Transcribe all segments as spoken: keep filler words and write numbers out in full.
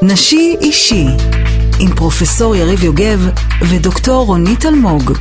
נשי אישי עם פרופסור יריב יוגב ודוקטור רונית אלמוג.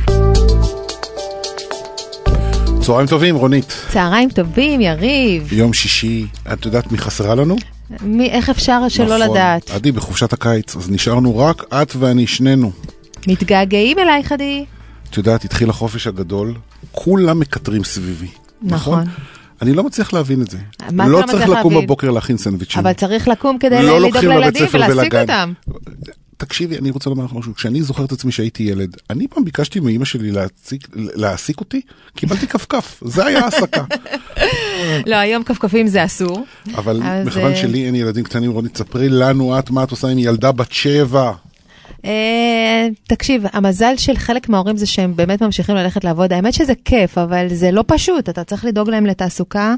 צהריים טובים, רונית. צהריים טובים, יריב. יום שישי, את יודעת מי חסרה לנו? מי, איך אפשר שלא נכון. לדעת? עדי, בחופשת הקיץ, אז נשארנו רק את ואני שנינו. מתגעגעים אלייך, עדי. את יודעת, התחיל החופש הגדול, כולם מקטרים סביבי. נכון. נכון? אני לא מצליח להבין את זה. מה לא אתה לא צריך מצליח לקום להבין? בבוקר להכין סנדוויצ'ים. אבל צריך לקום כדי לא לדאוג לוקחים לבית לילדים ספר ולהשיג ולגן. אותם. תקשיבי, אני רוצה לומר לך משהו. כשאני זוכר את עצמי שהייתי ילד, אני פעם ביקשתי מאמא שלי להעסיק, להעסיק אותי, קיבלתי כפכף. זה היה העסקה. לא, היום כפכפים זה אסור. אבל אז, מכיוון אה, שלי אין ילדים קטנים, רונית, תספרי לנו את מה את עושה עם ילדה בת שבע. אה, תקשיב, המזל של חלק מההורים זה שהם באמת ממשיכים ללכת לעבוד. האמת שזה כיף, אבל זה לא פשוט. אתה צריך לדאוג להם לתעסוקה,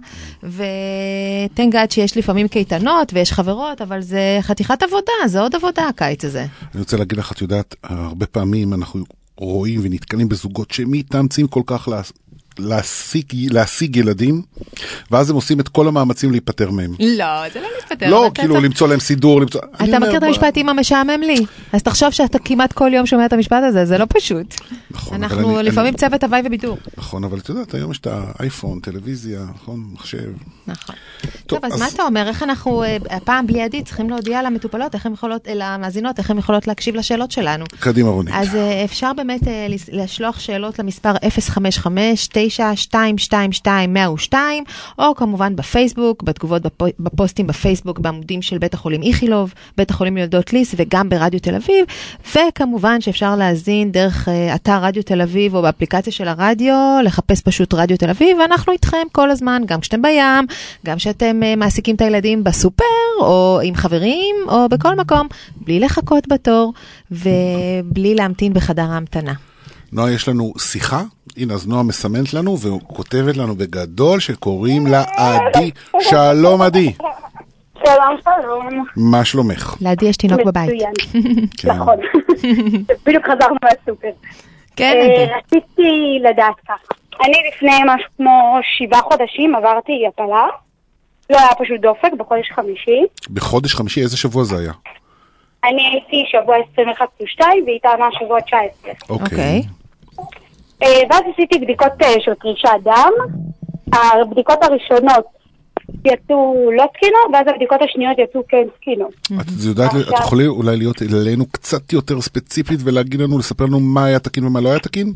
ותן גד שיש לפעמים קייטנות ויש חברות, אבל זה חתיכת עבודה, זה עוד עבודה הקיץ הזה. אני רוצה להגיד לך, את יודעת, הרבה פעמים אנחנו רואים ונתקלים בזוגות שמתאמצים כל כך לה, להשיג, להשיג ילדים, ואז הם עושים את כל המאמצים להיפטר מהם. לא, זה לא להיפטר. לא, כאילו צריך... למצוא להם סידור, למצוא... אתה מכיר את המשפט אמא משעמם לי? אז תחשוב שאתה כמעט כל יום שומע את המשפט הזה, זה לא פשוט. נכון, אנחנו אני, לפעמים אני... צוות הוואי ובידור. נכון, אבל את יודעת, היום יש את האייפון, טלוויזיה, נכון, מחשב. נכון. טוב, טוב, אז אז... מה אתה אומר? איך אנחנו, הפעם בלי עדי, צריכים להודיע למטופלות, איך הן יכולות, למאזינות, איך הן יכולות להקשיב לשאלות שלנו. קדימה, רונית. אז אפשר באמת לשלוח שאלות למספר אפס חמש חמש תשע שתיים שתיים שתיים אפס אפס שתיים, או כמובן בפייסבוק, בתגובות בפוסטים בפייסבוק, בעמודים של בית החולים איכילוב, בית החולים יולדות ליס, וגם ברדיו תל אביב, וכמובן שאפשר להזין דרך אתר רדיו תל אביב, או באפליקציה של הרדיו, לחפש פשוט רדיו תל אביב, ואנחנו איתכם כל הזמן, גם כשאתם בים, גם שאתם מעסיקים את הילדים בסופר, או עם חברים, או בכל מקום, בלי לחכות בתור, ובלי להמתין בחדר ההמתנה. נועה, יש לנו שיחה, הנה, אז נועה מסמנת לנו, וכותבת לנו בגדול שקוראים לה עדי. שלום, עדי. שלום, שלום. מה שלומך? לעדי יש תינוק בבית. מצוין. נכון. בדיוק חזרנו מהסופר. כן, עדי. רציתי לדעת ככה. אני לפני משהו כמו שבעה חודשים עברתי הפלה. לא היה פשוט דופק בחודש חמישי. בחודש חמישי? איזה שבוע זה היה? אני הייתי שבוע עשרים ואחת פלוס שתיים, והיא טענה שבוע תשע עשרה. אוקיי. ואז עשיתי בדיקות של קרישת דם. הבדיקות הראשונות יצאו לא תקינות, ואז הבדיקות השניות יצאו כן תקינות. את יודעת, את יכולה אולי להיות אלינו קצת יותר ספציפית ולהגיד לנו, לספר לנו מה היה תקין ומה לא היה תקין?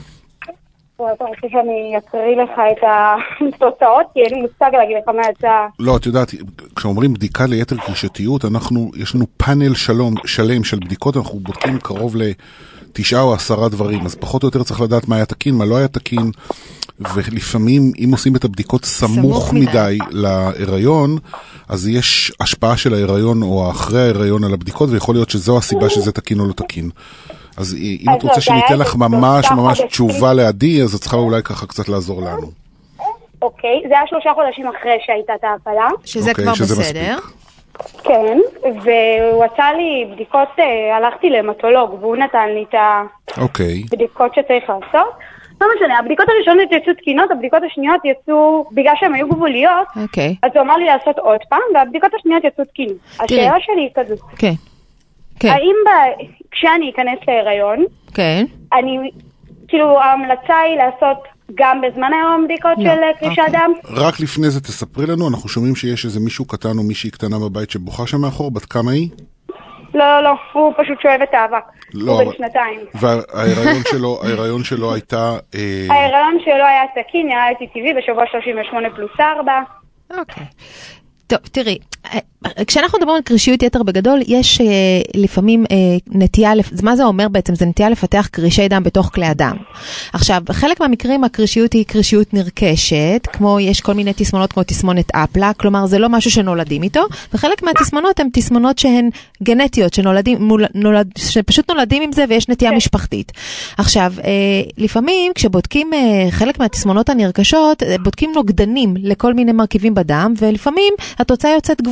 אתה רוצה שאני אקריא לך את התוצאות, כי אין לי מושג להגיד לך מה יצא. לא, את יודעת, כשאומרים בדיקה ליתר קרישתיות, אנחנו, יש לנו פאנל שלום, שלם של בדיקות, אנחנו בודקים קרוב לתשעה או עשרה דברים, אז פחות או יותר צריך לדעת מה היה תקין, מה לא היה תקין, ולפעמים, אם עושים את הבדיקות סמוך מדי להיריון, אז יש השפעה של ההיריון או אחרי ההיריון על הבדיקות, ויכול להיות שזו הסיבה שזה תקין או לא תקין. אז אם את רוצה שניתן לך ממש ממש תשובה לעדי, אז את צריכה אולי ככה קצת לעזור לנו. אוקיי, זה היה שלושה חודשים אחרי שהייתה את ההפלה. שזה כבר בסדר. כן, והוא עשה לי בדיקות, הלכתי למטולוג, והוא נתן לי את הבדיקות שצריך לעשות. לא משנה, הבדיקות הראשונות יצאו תקינות, הבדיקות השניות יצאו, בגלל שהן היו גבוליות, אז הוא אמר לי לעשות עוד פעם, והבדיקות השניות יצאו תקינות. השאלה שלי היא כזאת. כן. האם כשאני אכנס להיריון, כן. אני, כאילו, ההמלצה היא לעשות גם בזמן היום בדיקות של קרישת דם? רק לפני זה תספרי לנו, אנחנו שומעים שיש איזה מישהו קטן או מישהי קטנה בבית שבוכה שם מאחור, בת כמה היא? לא, לא, לא, הוא פשוט שואב את האבק. הוא בן שנתיים. וההיריון שלו, ההיריון שלו הייתה... ההיריון שלו היה תקין, היה הייתי טבעי בשבוע שלושים ושמונה פלוס ארבע. אוקיי. טוב, תראי, כשאנחנו מדברים על קרישיות יתר בגדול, יש אה, לפעמים אה, נטייה, מה זה אומר בעצם? זה נטייה לפתח קרישי דם בתוך כלי הדם. עכשיו, חלק מהמקרים הקרישיות היא קרישיות נרכשת, כמו יש כל מיני תסמונות כמו תסמונת אפלה, כלומר זה לא משהו שנולדים איתו, וחלק מהתסמונות הן תסמונות שהן גנטיות, שנולדים, מול, נולד, שפשוט נולדים עם זה ויש נטייה משפחתית. עכשיו, אה, לפעמים כשבודקים אה, חלק מהתסמונות הנרכשות, בודקים נוגדנים לכל מיני מרכיבים בדם, ולפעמים התוצאה יוצאת גבוהה.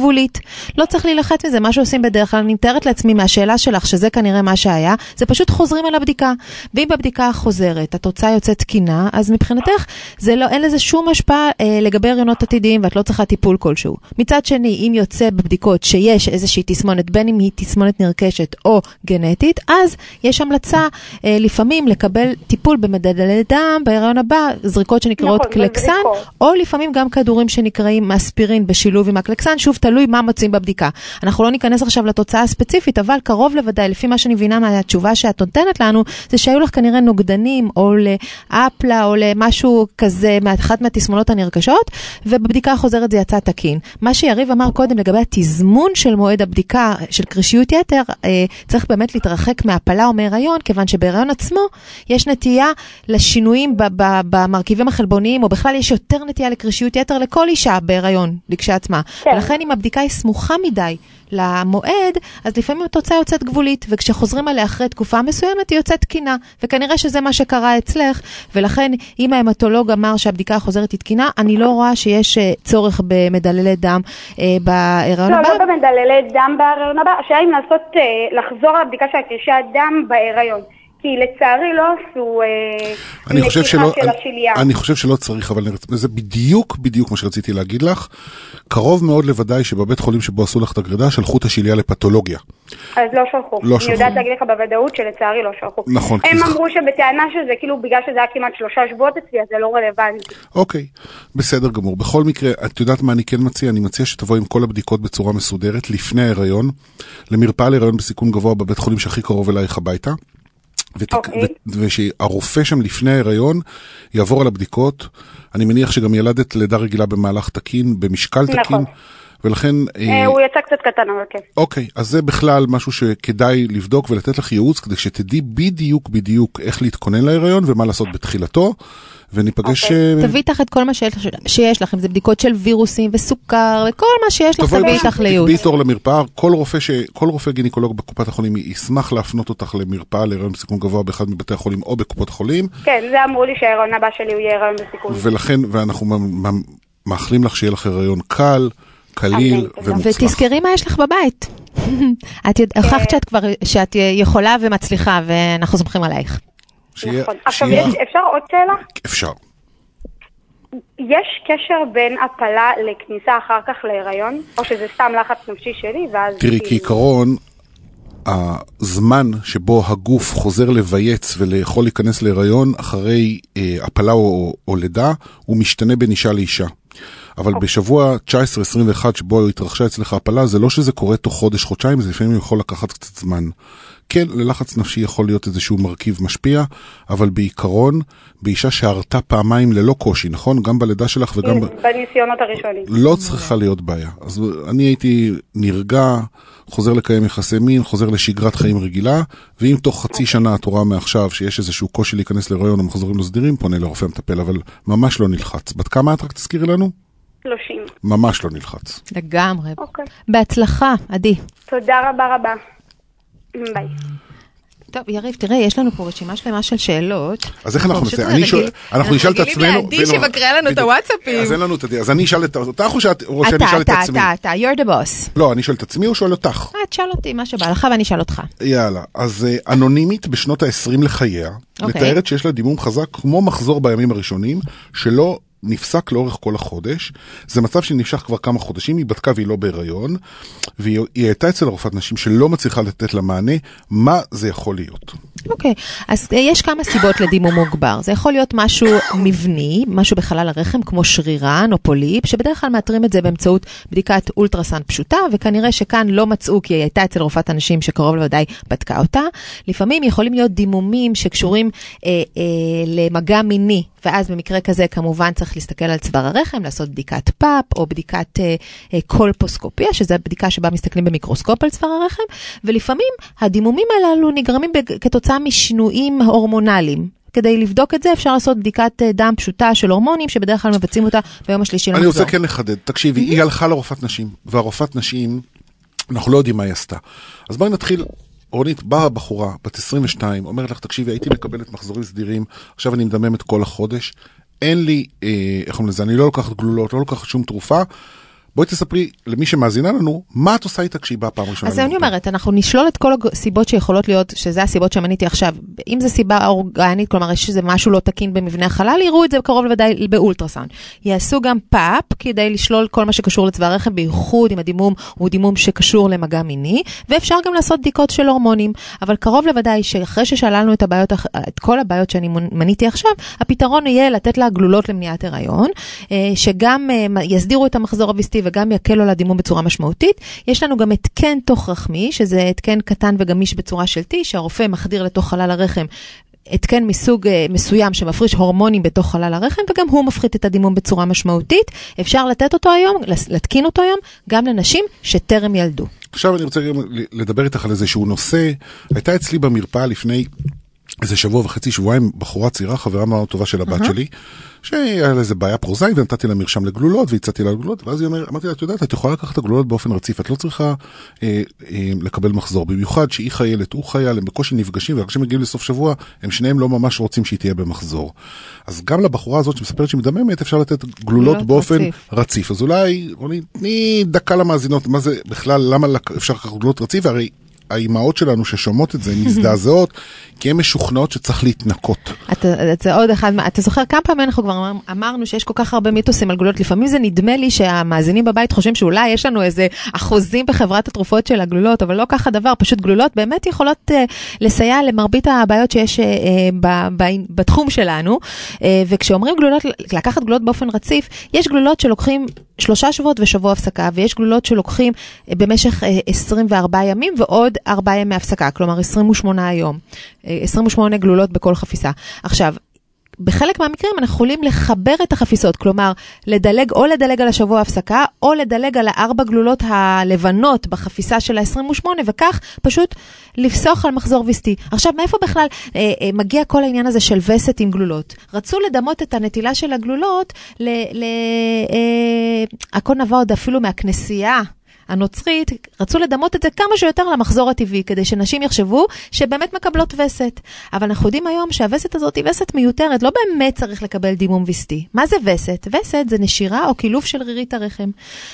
גבולית. לא צריך להילחץ מזה, מה שעושים בדרך כלל, אני מתארת לעצמי מהשאלה שלך, שזה כנראה מה שהיה, זה פשוט חוזרים על הבדיקה. ואם בבדיקה חוזרת, התוצאה יוצאת תקינה, אז מבחינתך, זה לא, אין לזה שום השפעה אה, לגבי הריונות עתידיים, ואת לא צריכה טיפול כלשהו. מצד שני, אם יוצא בבדיקות שיש איזושהי תסמונת, בין אם היא תסמונת נרכשת או גנטית, אז יש המלצה אה, לפעמים לקבל טיפול במדללי דם, בהיריון הבא, זריקות שנקראות נכון, קלקסן, או לפעמים גם כדורים שנקראים אספירין בשילוב עם הקלקסן, שוב תלוי מה מוצאים בבדיקה. אנחנו לא ניכנס עכשיו לתוצאה הספציפית, אבל קרוב לוודאי, לפי מה שאני מבינה מהתשובה שאת נותנת לנו, זה שהיו לך כנראה נוגדנים, או לאפלה, או למשהו כזה, מאחת מהתסמונות הנרכשות, ובבדיקה החוזרת זה יצא תקין. מה שיריב אמר קודם לגבי התזמון של מועד הבדיקה של קרישיות יתר, אה, צריך באמת להתרחק מהפלה או מהיריון, כיוון שבהיריון עצמו יש נטייה לשינויים ב- ב- במרכיבים החלבוניים, או בכלל יש יותר נטייה לקרישיות יתר לכל אישה בהיריון, לכשעצמה. כן. ולכן אם הבדיקה היא סמוכה מדי למועד, אז לפעמים התוצאה יוצאת גבולית, וכשחוזרים עליה אחרי תקופה מסוימת היא יוצאת תקינה, וכנראה שזה מה שקרה אצלך, ולכן אם ההמטולוג אמר שהבדיקה החוזרת היא תקינה, אני לא רואה שיש צורך במדללי דם אה, בהיריון לא, הבא. לא לא במדללי דם בהיריון הבא, השאלה אם לעשות, אה, לחזור על הבדיקה של קרישת דם בהיריון. כי לצערי לא עשו נקיחה של השיליה. אני חושב שלא צריך, אבל זה בדיוק בדיוק מה שרציתי להגיד לך. קרוב מאוד לוודאי שבבית חולים שבו עשו לך את הגרידה, שלחו את השיליה לפתולוגיה. אז לא שלחו. לא אני יודעת להגיד לך בוודאות שלצערי לא שלחו. נכון. הם אמרו שבטענה שזה כאילו בגלל שזה היה כמעט שלושה שבועות אצלי, אז זה לא רלוונטי. אוקיי, בסדר גמור. בכל מקרה, את יודעת מה אני כן מציע? אני מציע שתבוא עם כל הבדיקות בצורה מסודרת, לפני ההיריון, למרפאה להיריון בסיכון גבוה בבית חולים שהכי קרוב אלייך הביתה. ושהרופא שם לפני ההיריון יעבור על הבדיקות. אני מניח שגם ילדת לידה רגילה במהלך תקין, במשקל תקין, ולכן... הוא יצא קצת קטן, אבל כן. אוקיי, אז זה בכלל משהו שכדאי לבדוק ולתת לך ייעוץ, כדי שתדעי בדיוק בדיוק איך להתכונן להיריון ומה לעשות בתחילתו, וניפגש... תביא איתך את כל מה שיש לכם, זה בדיקות של וירוסים וסוכר, וכל מה שיש לך תביא איתך לייעוץ. תביא תור למרפאה, כל רופא ש... כל רופא גינקולוג בקופת החולים ישמח להפנות אותך למרפאה להיריון בסיכון גבוה באחד מבתי החולים או בקופות החולים. כן, זה אמרו לי שההיריון הבא שלי הוא יהיה הריון בסיכון. ולכן, ואנחנו מאחלים לך שיהיה לך הריון קל, קליל ומוצלח. ותזכרי מה יש לך בבית. את הוכחת שאת כבר, שאת יכולה ומצליחה, ואנחנו סומכים עלייך. נכון. עכשיו, אפשר עוד שאלה? אפשר. יש קשר בין הפלה לכניסה אחר כך להיריון, או שזה סתם לחץ נפשי שלי, ואז... תראי, כעיקרון, הזמן שבו הגוף חוזר לבייץ ולאכול להיכנס להיריון, אחרי הפלה או לידה, הוא משתנה בין אישה לאישה. אבל בשבוע תשע עשרה עשרים ואחת שבו התרחשה אצלך הפלה, זה לא שזה קורה תוך חודש, חודשיים, זה לפעמים יכול לקחת קצת זמן. כן, ללחץ נפשי יכול להיות איזשהו מרכיב משפיע, אבל בעיקרון, באישה שהרתה פעמיים ללא קושי, נכון? גם בלידה שלך וגם... בניסיונות הראשונים. לא צריכה להיות בעיה. אז אני הייתי נרגע, חוזר לקיים יחסי מין, חוזר לשגרת חיים רגילה, ואם תוך חצי שנה את רואה מעכשיו שיש איזשהו קושי להיכנס להיריון או מחזורים לא סדירים, פונה לרופא מטפל, אבל ממש לא נלחץ. בת כמה את רק תזכירי לנו? שלושים. ממש לא נלחץ. לגמרי. אוקיי. בהצלחה, עדי. תודה רבה רבה. ביי. טוב, יריב, תראה, יש לנו פה רשימה שלמה של שאלות. אז איך אנחנו נעשה? אנחנו נשאל את עצמנו... אנחנו רגילים לעדי שמקריא לנו את הוואטסאפים. אז אין לנו את עדי. אז אני אשאל את אותך או שאני אשאל את עצמי? אתה, אתה, אתה, you're the boss. לא, אני אשאל את עצמי או שואל אותך? את שאל אותי, מה שבא לך ואני אשאל אותך. יאללה, אז אנונימית בשנות ה-עשרים לחייה, מתארת שיש לה דימום חזק כמו מחזור בימים הראשונים, שלא נפסק לאורך כל החודש. זה מצב שנמשך כבר כמה חודשים, היא בדקה והיא לא בהיריון, והיא הייתה אצל רופאת נשים שלא מצליחה לתת לה מענה. מה זה יכול להיות? אוקיי, אז יש כמה סיבות לדימום מוגבר. זה יכול להיות משהו מבני, משהו בחלל הרחם, כמו שרירן או פוליפ, שבדרך כלל מאתרים את זה באמצעות בדיקת אולטרסאונד פשוטה, וכנראה שכאן לא מצאו, כי היא הייתה אצל רופאת הנשים שקרוב לוודאי בדקה אותה. לפעמים יכולים להיות דימומים שקשורים אה, אה, למגע מיני, ואז במקרה כזה כמובן צריך להסתכל על צוואר הרחם, לעשות בדיקת פאפ או בדיקת אה, אה, קולפוסקופיה, שזו בדיקה שבה מסתכלים במיקרוסקופ על צוואר הרחם, ולפעמים הדימומים הללו נגרמים כתוצאה משינויים הורמונליים. כדי לבדוק את זה אפשר לעשות בדיקת דם פשוטה של הורמונים, שבדרך כלל מבצעים אותה ביום השלישי למחזור. אני רוצה כן לחדד, תקשיבי, היא הלכה לרופאת נשים, והרופאת נשים, אנחנו לא יודעים מה היא עשתה. אז בואי נתחיל. רונית, באה בחורה, בת עשרים ושתיים, אומרת לך, תקשיבי, הייתי מקבלת מחזורים סדירים, עכשיו אני מדממת כל החודש, אין לי, אה, איך אומרים לזה, אני לא לוקחת גלולות, לא לוקחת שום תרופה, בואי תספרי למי שמאזינה לנו, מה את עושה איתה כשהיא באה פעם ראשונה? אז אני אומרת, אנחנו נשלול את כל הסיבות שיכולות להיות, שזה הסיבות שמניתי עכשיו. אם זה סיבה אורגנית, כלומר, שזה משהו לא תקין במבנה החלל, יראו את זה קרוב לוודאי באולטרסאונד. יעשו גם פאפ, כדי לשלול כל מה שקשור לצבא הרחם, בייחוד אם הדימום הוא דימום שקשור למגע מיני, ואפשר גם לעשות בדיקות של הורמונים. אבל קרוב לוודאי שאחרי ששללנו את הבעיות, את כל הבעיות שאני מניתי עכשיו, הפתרון יהיה לתת לה גלולות למניעת הריון, שגם יסדירו את המחזור הוויסטי וגם יקלו על הדימום בצורה משמעותית. יש לנו גם התקן תוך רחמי, שזה התקן קטן וגמיש בצורה של T, שהרופא מחדיר לתוך חלל הרחם התקן מסוג מסוים שמפריש הורמונים בתוך חלל הרחם, וגם הוא מפחית את הדימום בצורה משמעותית. אפשר לתת אותו היום, להתקין אותו היום, גם לנשים שטרם ילדו. עכשיו אני רוצה לדבר איתך על איזשהו נושא. הייתה אצלי במרפאה לפני איזה שבוע וחצי, שבועיים, בחורה צעירה, חברה מאוד טובה של הבת שלי, שהיה לה איזה בעיה פרוזאית, ונתתי לה מרשם לגלולות, והצעתי לה לגלולות, ואז היא אומר, אמרתי לה, את יודעת, את יכולה לקחת את הגלולות באופן רציף, את לא צריכה אה, אה, לקבל מחזור, במיוחד שהיא חיילת, הוא חייל, הם בקושי נפגשים, ורק כשמגיעים לסוף שבוע, הם שניהם לא ממש רוצים שהיא תהיה במחזור. אז גם לבחורה הזאת שמספרת שהיא מדממת, אפשר לתת גלולות באופן רציף. רציף. אז אולי, אולי, תני דקה למאזינות, מה זה בכלל, למה אפשר לקחת גלולות רציף? הרי האימהות שלנו ששומעות את זה, מזדעזעות, כי הן משוכנעות שצריך להתנקות. זה עוד אחד, אתה זוכר כמה פעמים אנחנו כבר אמרנו שיש כל כך הרבה מיתוסים על גלולות, לפעמים זה נדמה לי שהמאזינים בבית חושבים שאולי יש לנו איזה אחוזים בחברת התרופות של הגלולות, אבל לא ככה דבר, פשוט גלולות באמת יכולות לסייע למרבית הבעיות שיש בתחום שלנו, וכשאומרים גלולות, לקחת גלולות באופן רציף, יש גלולות שלוקחים שלושה שבועות ושבוע הפסקה, ויש גלולות שלוקחים במשך עשרים וארבעה ימים ועוד ארבעה ימי הפסקה, כלומר עשרים ושמונה היום. עשרים ושמונה גלולות בכל חפיסה. עכשיו, בחלק מהמקרים אנחנו יכולים לחבר את החפיסות, כלומר, לדלג או לדלג על השבוע ההפסקה, או לדלג על הארבע גלולות הלבנות בחפיסה של ה-עשרים ושמונה, וכך פשוט לפסוח על מחזור ויסטי. עכשיו, מאיפה בכלל אה, אה, מגיע כל העניין הזה של וסת עם גלולות? רצו לדמות את הנטילה של הגלולות, ל... ל אה, הכל נבע עוד אפילו מהכנסייה, הנוצרית, רצו לדמות את זה כמה שיותר למחזור הטבעי, כדי שנשים יחשבו שבאמת מקבלות וסת. אבל אנחנו יודעים היום שהווסת הזאת היא וסת מיותרת, לא באמת צריך לקבל דימום ויסטי. מה זה וסת? וסת זה נשירה או קילוף של רירית הרחם.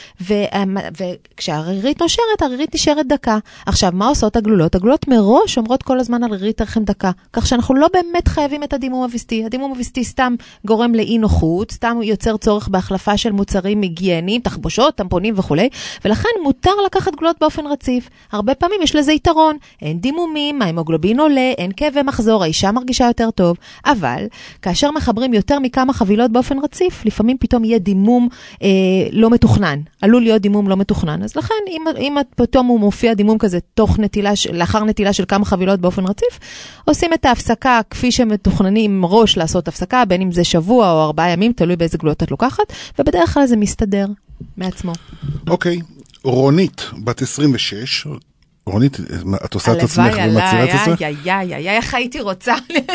וכשהרירית נושרת, הרירית נשארת דקה. עכשיו, מה עושות הגלולות? הגלולות מראש אומרות כל הזמן על רירית הרחם דקה, כך שאנחנו לא באמת חייבים את הדימום הוויסטי. הדימום הוויסטי סתם גורם לאי נוחות, סתם יוצר צורך בהחלפה של מוצרים היגייניים, תחבושות, טמפונים וכו'. ולכן מותר לקחת גלולות באופן רציף. הרבה פעמים יש לזה יתרון. אין דימומים, ההמוגלובין עולה, אין כאבי מחזור, האישה מרגישה יותר טוב. אבל כאשר מחברים יותר מכמה חבילות באופן רציף, לפעמים פתאום יהיה דימום אה, לא מתוכנן. עלול להיות דימום לא מתוכנן. אז לכן, אם, אם פתאום הוא מופיע דימום כזה תוך נטילה, לאחר נטילה של כמה חבילות באופן רציף, עושים את ההפסקה כפי שמתוכננים ראש לעשות הפסקה, בין אם זה שבוע או ארבעה ימים, תלוי באיזה גלולות את לוקחת, ובדרך כלל זה מסתדר מעצמו. אוקיי. רונית, בת עשרים ושש, רונית, את עושה את עצמך ומצירה את עצמך? הלוואי, הלוואי, הלוואי, איך הייתי רוצה?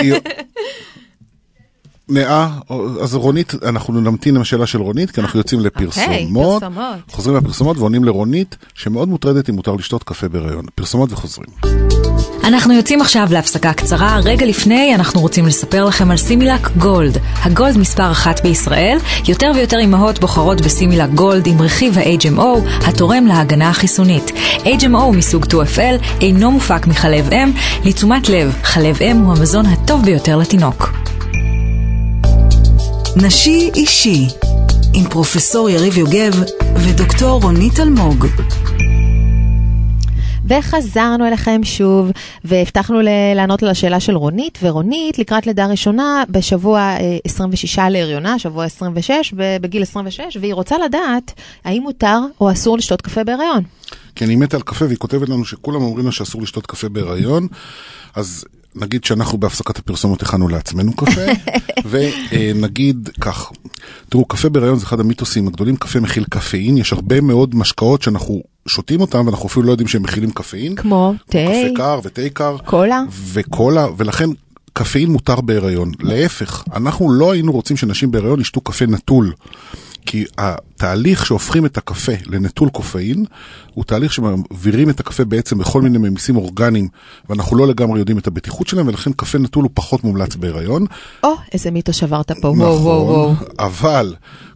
נאה, אז רונית, אנחנו נמתין עם השאלה של רונית, כי אנחנו יוצאים לפרסומות, חוזרים לפרסומות ועונים לרונית, שמאוד מוטרדת אם מותר לשתות קפה בהיריון. פרסומות וחוזרים. אנחנו יוצאים עכשיו להפסקה קצרה. רגע לפני אנחנו רוצים לספר לכם על סימילק גולד, הגולד מספר אחת בישראל. יותר ויותר אמהות בוחרות בסימילק גולד עם רכיב ה-אייץ' אם או התורם להגנה החיסונית. אייץ' אם או מסוג טו אף אל אינו מופק מחלב אם. לתשומת לב, חלב אם הוא המזון הטוב ביותר לתינוק. נשי אישי עם פרופסור יריב יוגב ודוקטור רונית אלמוג. וחזרנו אליכם שוב, והבטחנו לענות על השאלה של רונית, ורונית לקראת לידה ראשונה בשבוע עשרים ושש להריונה, שבוע עשרים ושש, בגיל עשרים ושש, והיא רוצה לדעת האם מותר או אסור לשתות קפה בהיריון. כי אני מת על קפה, והיא כותבת לנו שכולם אומרים לה שאסור לשתות קפה בהיריון, אז נגיד שאנחנו בהפסקת הפרסומות הכנו לעצמנו קפה, ונגיד כך, תראו, קפה בהיריון זה אחד המיתוסים הגדולים, קפה מכיל קפאין, יש הרבה מאוד משקאות שאנחנו שותים אותם, ואנחנו אפילו לא יודעים שהם מכילים קפאין. כמו תה. קפה קר ותה קר. קולה. וקולה, ולכן קפאין מותר בהיריון. להפך, אנחנו לא היינו רוצים שנשים בהיריון ישתו קפה נטול, כי התהליך שהופכים את הקפה לנטול קופאין, הוא תהליך שמעבירים את הקפה בעצם בכל מיני ממיסים אורגניים, ואנחנו לא לגמרי יודעים את הבטיחות שלהם, ולכן קפה נטול הוא פחות מומלץ בהיריון. או, איזה מיתו שברת פה. נכון, אבל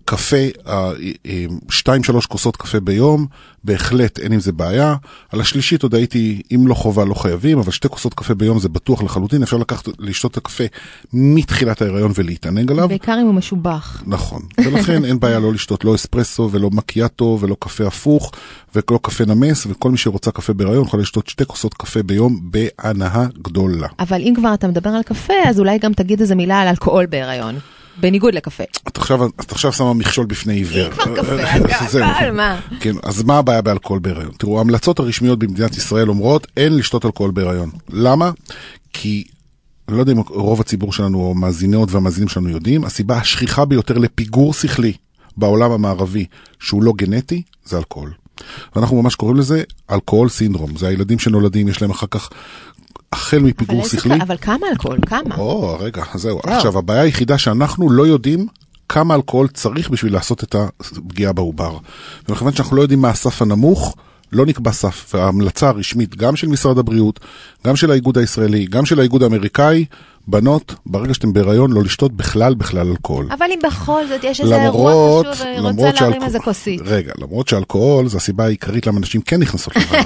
קפה, שתיים שלוש כוסות קפה ביום, בהחלט אין עם זה בעיה. על השלישית עוד הייתי, אם לא חובה לא חייבים, אבל שתי כוסות קפה ביום זה בטוח לחלוטין, אפשר לקחת, לשתות את הקפה מתחילת ההיריון ולהתענג עליו. בעיקר אם הוא משובח. נכון, ולכן אין בעיה לא לשתות לא אספרסו ולא מקיאטו ולא קפה הפוך ולא קפה נמס, וכל מי שרוצה קפה בהיריון יכול לשתות שתי כוסות קפה ביום בהנאה גדולה. אבל אם כבר אתה מדבר על קפה, אז אולי גם תגיד איזה מילה על אלכוהול בהיריון. בניגוד לקפה. את עכשיו, את עכשיו שמה מכשול בפני עיוור. אם כבר קפה, אז קל, מה? כן, אז מה הבעיה באלכוהול בהיריון? תראו, ההמלצות הרשמיות במדינת ישראל אומרות, אין לשתות אלכוהול בהיריון. למה? כי, אני לא יודע אם רוב הציבור שלנו, או מאזינות והמאזינים שלנו יודעים, הסיבה השכיחה ביותר לפיגור שכלי בעולם המערבי, שהוא לא גנטי, זה אלכוהול. ואנחנו ממש קוראים לזה אלכוהול סינדרום. זה הילדים שנולדים, יש להם אחר כך החל מפיגור שכלי. אבל כמה אלכוהול? כמה? או, רגע, זהו. עכשיו, הבעיה היחידה שאנחנו לא יודעים כמה אלכוהול צריך בשביל לעשות את הפגיעה בעובר. ומכיוון שאנחנו לא יודעים מה הסף הנמוך, לא נקבע סף. וההמלצה הרשמית, גם של משרד הבריאות, גם של האיגוד הישראלי, גם של האיגוד האמריקאי, בנות, ברגע שאתם בהיריון, לא לשתות בכלל בכלל אלכוהול. אבל אם בכל זאת יש איזה אירוע חשוב, רוצה להרים איזה כוסית. רגע, למרות שאלכוהול, זו הסיבה העיקרית למה נשים כן נכנסות להיריון.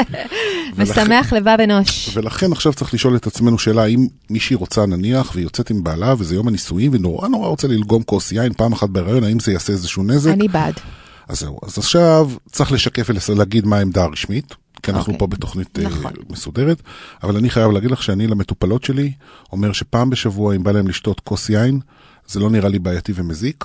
משמח לבב אנוש. ולכן עכשיו צריך לשאול את עצמנו שאלה, אם מישהי רוצה נניח, והיא יוצאת עם בעלה, וזה יום הנישואים, ונורא נורא רוצה ללגום כוס יין פעם אחת בהיריון, האם זה יעשה איזשהו נזק? אני בעד. אז זהו. אז עכשיו צריך לשקף ולהגיד מה העמדה הרשמית, כי אנחנו פה בתוכנית מסודרת, אבל אני חייב להגיד לך שאני למטופלות שלי אומר שפעם בשבוע אם בא להם לשתות כוס יין, זה לא נראה לי בעייתי ומזיק,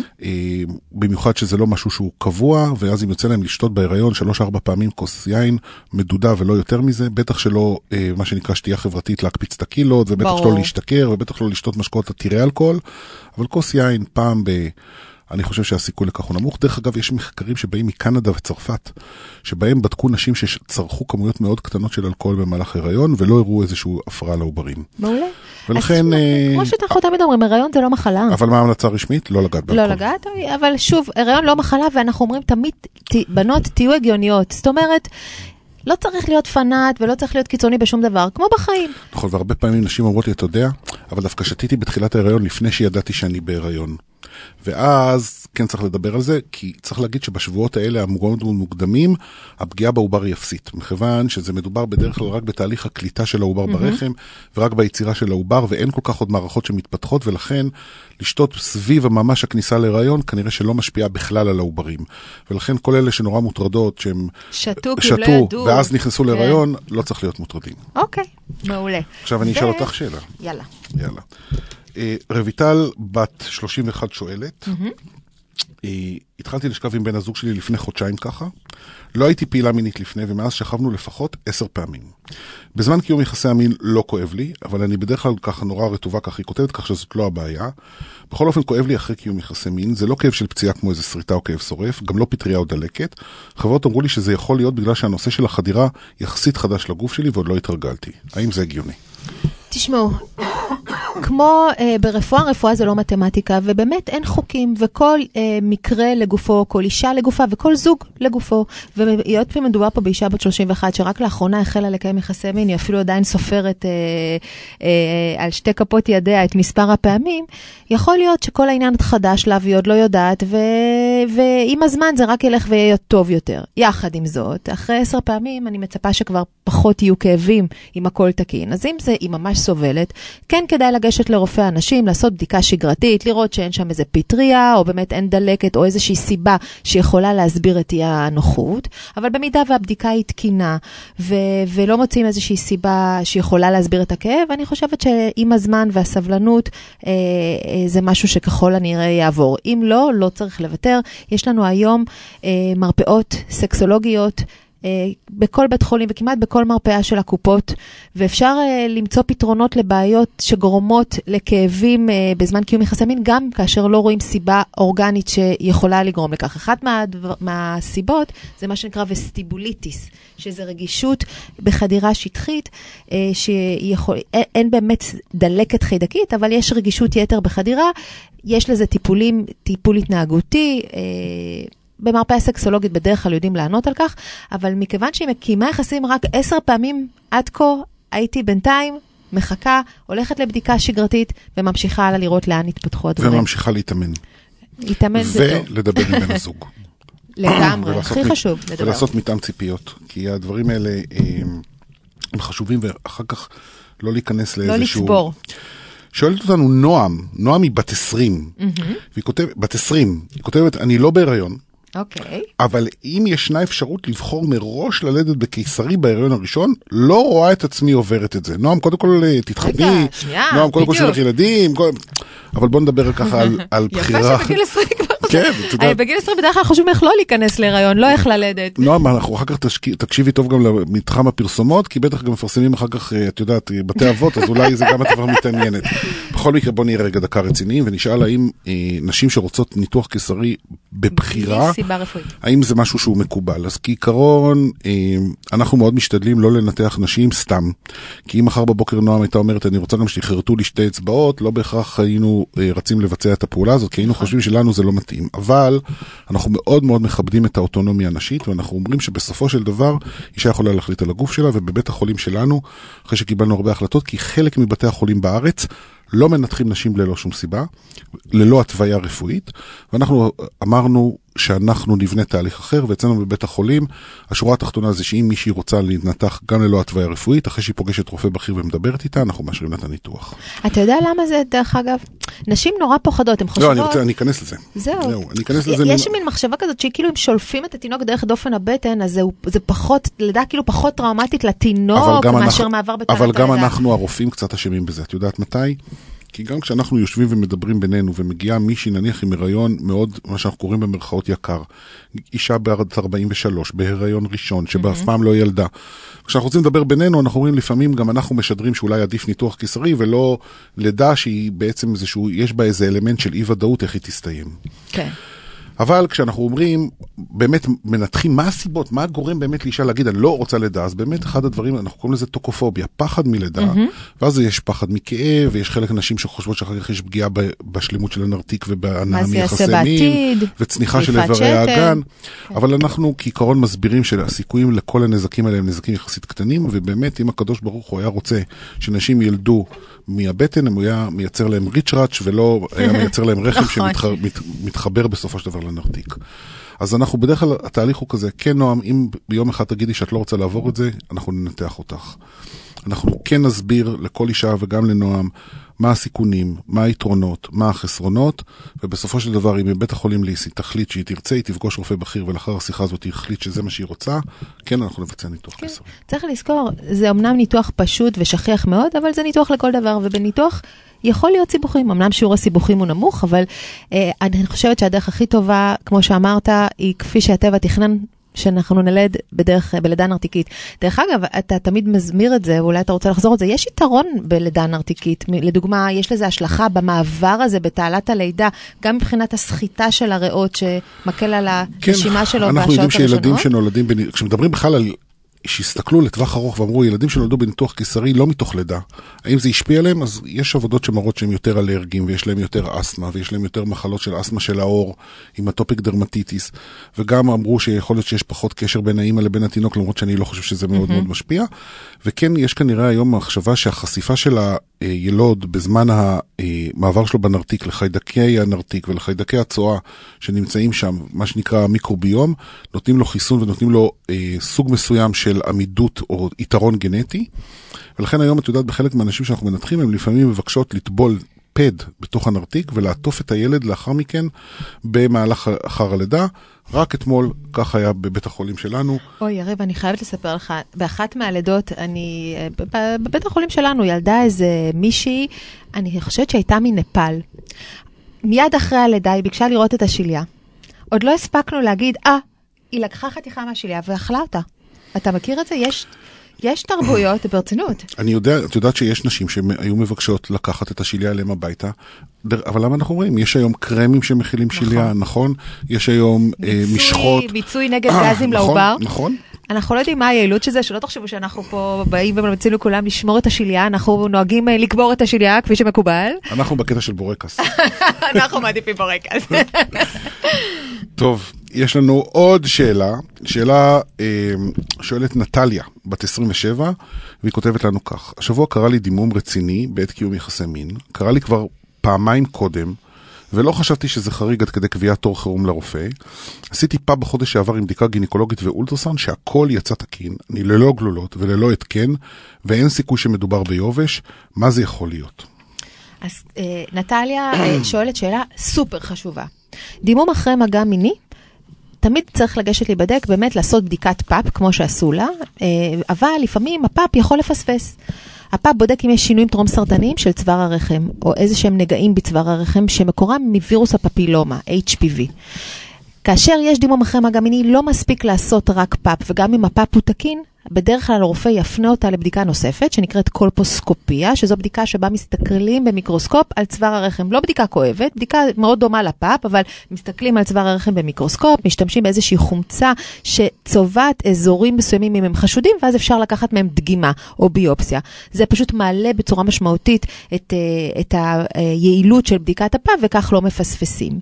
במיוחד שזה לא משהו שהוא קבוע, ואז אם יוצא להם לשתות בהיריון שלוש ארבע פעמים כוס יין מדודה ולא יותר מזה, בטח שלא מה שנקרא שתייה חברתית להקפיץ את הקילו, ובטח שלא להשתכר, ובטח לא לשתות משקאות עתירי אלכוהול, אבל כוס יין פעם ב... אני חושב שהסיכוי לכך הוא נמוך. דרך אגב, יש מחקרים שבאים מקנדה וצרפת, שבהם בדקו נשים שצרכו כמויות מאוד קטנות של אלכוהול במהלך הריון, ולא הראו איזשהו הפרעה לעוברים. מעולה. ולכן... כמו שאנחנו תמיד אומרים, הריון זה לא מחלה. אבל מה ההמלצה הרשמית? לא לגעת באלכוהול. לא לגעת, אבל שוב, הריון לא מחלה, ואנחנו אומרים תמיד, בנות, תהיו הגיוניות. זאת אומרת, לא צריך להיות פנאט ולא צריך להיות קיצוני בשום דבר, כמו בחיים. נכון, והרבה פעמים נשים אומרות לי, אתה יודע, אבל דווקא שתיתי בתחילת ההיריון לפני שידעתי שאני בהיריון. ואז כן צריך לדבר על זה, כי צריך להגיד שבשבועות האלה המוגנות מוקדמים, הפגיעה בעובר היא אפסית. מכיוון שזה מדובר בדרך כלל רק בתהליך הקליטה של העובר mm-hmm. ברחם, ורק ביצירה של העובר, ואין כל כך עוד מערכות שמתפתחות, ולכן לשתות סביב ממש הכניסה להיריון, כנראה שלא משפיעה בכלל על העוברים. ולכן כל אלה שנורא מוטרדות, שהם שתו, שתו ואז נכנסו להיריון, כן. לא צריך להיות מוטרדים. אוקיי, מעולה. עכשיו אני אשאל אותך שאלה. יאללה. יאללה. רויטל בת שלושים ואחת שואלת, התחלתי לשכב עם בן הזוג שלי לפני חודשיים ככה, לא הייתי פעילה מינית לפני, ומאז שכבנו לפחות עשר פעמים. בזמן קיום יחסי המין לא כואב לי, אבל אני בדרך כלל ככה נורא רטובה, כך היא כותבת, כך שזאת לא הבעיה. בכל אופן כואב לי אחרי קיום יחסי מין, זה לא כאב של פציעה כמו איזה שריטה או כאב שורף, גם לא פטריה או דלקת. חברות אמרו לי שזה יכול להיות בגלל שהנושא של החדירה יחסית חדש לגוף שלי, ועוד לא התרגלתי. האם זה הגיוני? תשמעו, כמו אה, ברפואה, רפואה זה לא מתמטיקה, ובאמת אין חוקים, וכל אה, מקרה לגופו, כל אישה לגופה, וכל זוג לגופו. והיות פעם מדובר פה באישה בת שלושים ואחת, שרק לאחרונה החלה לקיים יחסי מין, היא אפילו עדיין סופרת אה, אה, על שתי כפות ידיה את מספר הפעמים, יכול להיות שכל העניין חדש לה, והיא עוד לא יודעת, ו... ועם הזמן זה רק ילך ויהיה טוב יותר. יחד עם זאת, אחרי עשר פעמים אני מצפה שכבר פחות יהיו כאבים עם הכל תקין. אז אם זה, היא ממש סובלת, כן כדאי לגשת לרופא האנשים, לעשות בדיקה שגרתית, לראות שאין שם איזה פטריה, או באמת אין דלקת, או איזושהי סיבה שיכולה להסביר את הנוחות, אבל במידה והבדיקה היא תקינה, ו- ולא מוצאים איזושהי סיבה שיכולה להסביר את הכאב, אני חושבת שעם הזמן והסבלנות, אה, אה, זה משהו שככל הנראה יעבור. אם לא, לא צריך לוותר. יש לנו היום אה, מרפאות סקסולוגיות, בכל בית חולים וכמעט בכל מרפאה של הקופות, ואפשר למצוא פתרונות לבעיות שגורמות לכאבים בזמן קיום יחסי מין, גם כאשר לא רואים סיבה אורגנית שיכולה לגרום לכך. אחת מהדבר, מהסיבות זה מה שנקרא וסטיבוליטיס, שזה רגישות בחדירה שטחית, שיכול, אין באמת דלקת חיידקית, אבל יש רגישות יתר בחדירה, יש לזה טיפולים, טיפול התנהגותי, במרפאה סקסולוגית בדרך כלל יודעים לענות על כך, אבל מכיוון שהיא מקימה יחסים רק עשר פעמים עד כה, הייתי בינתיים מחכה, הולכת לבדיקה שגרתית, וממשיכה הלאה לראות לאן התפתחו הדברים. וממשיכה להתאמן. להתאמן זה טוב. ולדבר עם בן הזוג. לגמרי, הכי חשוב לדבר. ולעשות מתאם ציפיות, כי הדברים האלה הם חשובים, ואחר כך לא להיכנס לאיזשהו... לא לצבור. שואלת אותנו נועם, נועם היא בת עשרים, והיא כותבת, בת עשרים, היא כותבת, אני לא בהיריון, אוקיי. אבל אם ישנה אפשרות לבחור מראש ללדת בקיסרי בהיריון הראשון, לא רואה את עצמי עוברת את זה. נועם, קודם כל תתחתני, רגע, שנייה, נועם, קודם כל בדיוק. שלך ילדים, כל... אבל בוא נדבר ככה על, על בחירה. יפה שבגיל עשרים כבר. כן, אתה יודע. בגיל עשרים בדרך כלל חושבים איך לא להיכנס להיריון, לא איך ללדת. נועם, אנחנו אחר כך תקשיבי טוב גם למתחם הפרסומות, כי בטח גם מפרסמים אחר כך, את יודעת, בתי אבות, אז אולי זה גם את כבר מתעניינת. בכל מקרה, בוא נראה רגע דקה רציניים, ונשאל האם נשים שרוצות ניתוח קיסרי בבחירה, האם זה משהו שהוא מקובל. אז כעיקרון, אנחנו מאוד משתדלים לא לנתח נשים סתם, כי אם מחר בבוקר נועם הייתה אומרת, אני רוצה גם שתחרטו לי שתי אצבעות, לא בהכרח היינו רצים לבצע את הפעולה הזאת, כי היינו חושבים שלנו זה לא מתאים. אבל אנחנו מאוד מאוד מכבדים את האוטונומיה הנשית, ואנחנו אומרים שבסופו של דבר, אישה יכולה להחליט על הגוף שלה, ובבית החולים שלנו, אחרי שקיבלנו הרבה החלטות, כי חלק מבתי החולים בארץ, לא מנתחים נשים ללא שום סיבה, ללא התוויה רפואית, ואנחנו אמרנו שאנחנו נבנה תהליך אחר, ואצלנו בבית החולים, השורה התחתונה זה שאם מישהי רוצה להתנתח גם ללא התוויה רפואית, אחרי שהיא פוגשת רופא בכיר ומדברת איתה, אנחנו מאשרים לה את הניתוח. אתה יודע למה זה, דרך אגב? נשים נורא פוחדות, הן חושבות... לא, אני רוצה, אני אכנס לזה. זהו. זהו, אני אכנס לזה. יש מין מחשבה כזאת שהיא כאילו אם שולפים את התינוק דרך דופן הבטן, אז זה פחות, לדעת כאילו פחות טראומטית לתינוק, מאשר מעבר בתחת אבל גם אנחנו הרופאים קצת אשמים בזה. את יודעת מתי? כי גם כשאנחנו יושבים ומדברים בינינו, ומגיעה מישהי נניח עם הריון מאוד, מה שאנחנו קוראים במרכאות יקר, אישה בת ארבעים ושלוש, בהיריון ראשון, שבאף פעם לא ילדה. כשאנחנו רוצים לדבר בינינו, אנחנו רואים לפעמים גם אנחנו משדרים שאולי עדיף ניתוח קיסרי, ולא לדע שהיא בעצם איזשהו, יש בה איזה אלמנט של אי ודאות איך היא תסתיים. כן. אבל כשאנחנו אומרים, באמת מנתחים מה הסיבות, מה הגורם באמת לאישה להגיד, אני לא רוצה לידה, אז באמת אחד הדברים, אנחנו קוראים לזה טוקופוביה, פחד מלידה, mm-hmm. ואז יש פחד מכאב, ויש חלק נשים שחושבות שאחר כך יש פגיעה בשלימות של הנרתיק ובהנאה מיחסי מין, וצניחה של איברי האגן, okay. אבל אנחנו כעיקרון מסבירים שהסיכויים לכל הנזקים האלה הם נזקים יחסית קטנים, ובאמת אם הקדוש ברוך הוא היה רוצה שנשים ילדו מהבטן, הוא היה מייצר להם ריצ'ראץ' ולא היה מייצר להם רחם שמתחבר בסופו של דבר לנרתיק. אז אנחנו בדרך כלל, התהליך הוא כזה, כן נועם, אם ביום אחד תגידי שאת לא רוצה לעבור את זה, אנחנו ננתח אותך. אנחנו כן נסביר לכל אישה וגם לנועם מה הסיכונים, מה היתרונות, מה החסרונות, ובסופו של דבר, אם בבית החולים ליסי תחליט שהיא תרצה, היא תפגוש רופא בכיר, ולאחר השיחה הזאת היא תחליט שזה מה שהיא רוצה, כן, אנחנו נבצע ניתוח כן. קיסרי. צריך לזכור, זה אמנם ניתוח פשוט ושכיח מאוד, אבל זה ניתוח לכל דבר, ובניתוח יכול להיות סיבוכים. אמנם שיעור הסיבוכים הוא נמוך, אבל אה, אני חושבת שהדרך הכי טובה, כמו שאמרת, היא כפי שהטבע תכנן, שאנחנו נלד בדרך, בלידה נרתיקית. דרך אגב, אתה תמיד מזמיר את זה, ואולי אתה רוצה לחזור את זה. יש יתרון בלידה נרתיקית. לדוגמה, יש לזה השלכה במעבר הזה, בתעלת הלידה, גם מבחינת הסחיטה של הריאות, שמקל על הנשימה כן, שלו אנחנו בשעות יודעים שילדים הראשונות. שנולדים, בנ... כשמדברים בכלל על... שהסתכלו לטווח ארוך ואמרו, ילדים שנולדו בניתוח קיסרי לא מתוך לידה. האם זה השפיע עליהם? אז יש עבודות שמראות שהם יותר אלרגיים, ויש להם יותר אסמה, ויש להם יותר מחלות של אסמה של האור, עם אטופיק דרמטיטיס, וגם אמרו שיכול להיות שיש פחות קשר בין האמא לבין התינוק, למרות שאני לא חושב שזה מאוד מאוד משפיע. וכן, יש כנראה היום מחשבה שהחשיפה של הילוד בזמן המעבר שלו בנרתיק, לחיידקי הנרתיק ולחיידקי הצואה שנמצאים שם, מה שנקרא מיקרוביום, נותנים לו חיסון ונותנים לו אה, סוג מסוים של עמידות או יתרון גנטי. ולכן היום את יודעת, בחלק מהאנשים שאנחנו מנתחים, הם לפעמים מבקשות לטבול פד בתוך הנרתיק ולעטוף את הילד לאחר מכן במהלך אחר הלידה. רק אתמול, כך היה בבית החולים שלנו. אוי, יריב, אני חייבת לספר לך, באחת מהלידות, אני, בבית החולים שלנו ילדה איזה מישהי, אני חושבת שהייתה מנפל. מיד אחרי הלידה היא ביקשה לראות את השיליה. עוד לא הספקנו להגיד, אה, היא לקחה חתיכה מהשיליה ואכלה אותה. אתה מכיר את זה? יש... יש תרבויות ברצינות. אני יודע, את יודעת שיש נשים שהיו מבקשות לקחת את השיליה אליהם הביתה, אבל למה אנחנו רואים? יש היום קרמים שמכילים שיליה, נכון? יש היום משחות. ביצוי נגד גזים לעובר. נכון. אנחנו לא יודעים מה היעילות של זה, שלא תחשבו שאנחנו פה באים ומציעים לכולם לשמור את השיליה, אנחנו נוהגים לקבור את השיליה כפי שמקובל. אנחנו בקטע של בורקס. אנחנו מעדיפים בורקס. טוב, יש לנו עוד שאלה, שאלה אה, שואלת נטליה, בת עשרים ושבע, והיא כותבת לנו כך, השבוע קרה לי דימום רציני בעת קיום יחסי מין, קרה לי כבר פעמיים קודם, ולא חשבתי שזה חריג עד כדי קביעת תור חירום לרופא. עשיתי פעם בחודש שעבר עם בדיקה גינקולוגית ואולטרסאונד, שהכל יצא תקין, אני ללא גלולות וללא התקן, ואין סיכוי שמדובר ביובש. מה זה יכול להיות? אז נטליה שואלת שאלה סופר חשובה. דימום אחרי מגע מיני, תמיד צריך לגשת להיבדק, באמת לעשות בדיקת פאפ, כמו שעשו לה, אבל לפעמים הפאפ יכול לפספס. הפאפ בודק אם יש שינויים טרום סרטניים של צוואר הרחם, או איזה שהם נגעים בצוואר הרחם, שמקורם מווירוס הפפילומה, אייץ' פי וי. כאשר יש דימום אחרי מגע מיני, לא מספיק לעשות רק פאפ, וגם אם הפאפ הוא תקין, בדרך כלל הרופא יפנה אותה לבדיקה נוספת, שנקראת קולפוסקופיה, שזו בדיקה שבה מסתכלים במיקרוסקופ על צוואר הרחם. לא בדיקה כואבת, בדיקה מאוד דומה לפאפ, אבל מסתכלים על צוואר הרחם במיקרוסקופ, משתמשים באיזושהי חומצה שצובעת אזורים מסוימים אם הם חשודים, ואז אפשר לקחת מהם דגימה או ביופסיה. זה פשוט מעלה בצורה משמעותית את, את היעילות של בדיקת הפאפ, וכך לא מפספסים.